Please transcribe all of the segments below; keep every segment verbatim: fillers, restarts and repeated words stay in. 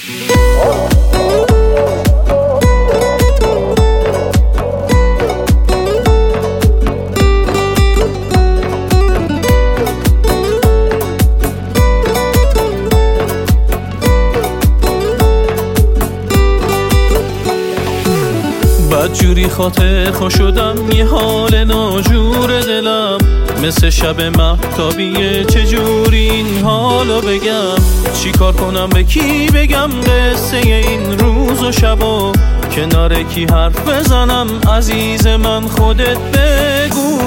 بدجوری خاطر خوش شدم، یه حال ناجور دلم مثل شب مهتابیه. چجوری این حالو بگم، چی کار کنم، به کی بگم قصه این روز و شبا، کنار کی حرف بزنم عزیز من خودت بگو.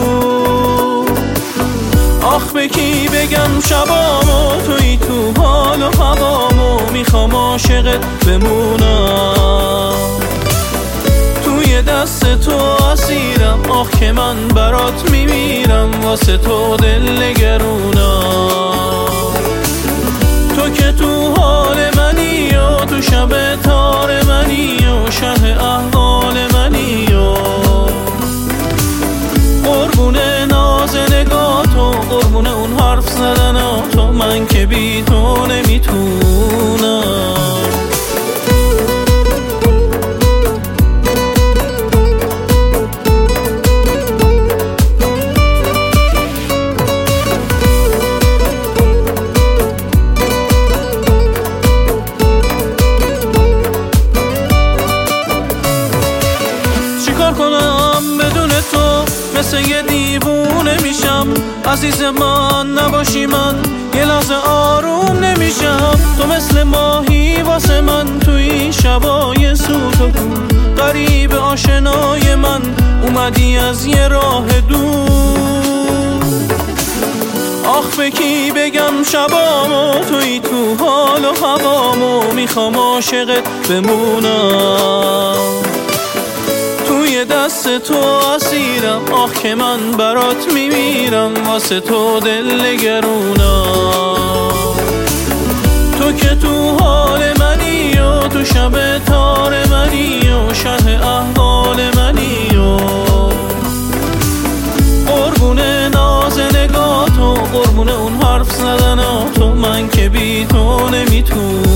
آخ به کی بگم شبامو، توی تو حال و هوامو، میخوام عاشقت بمونم، توی دست تو اسیرم. آخ که من برات میمیرم، واسه تو دل نگرونم. تو که تو حال منی و تو شب تار منی و شه احوال منی و قربون ناز نگاه تو، قربون اون حرف زدن تو، من که بی تو نمیتونم. کنم بدون تو مثل یه دیوونه میشم، عزیز من نباشی من یه لحظه آروم نمیشم. تو مثل ماهی واسه من توی شبای سوت و کور، غریب آشنای من اومدی از یه راه دور. آخ به کی بگم شبامو، توی تو حال و هوامو، میخوام عاشقت بمونم، توی دست تو اسیرم. آخ که من برات میمیرم، واسه تو دل نگرونم. تو که تو حال منی و تو شب تار منی و شه احوال منی و قربون ناز نگاه تو، قربون اون حرف زدن تو، من که بی تو نمیتونم.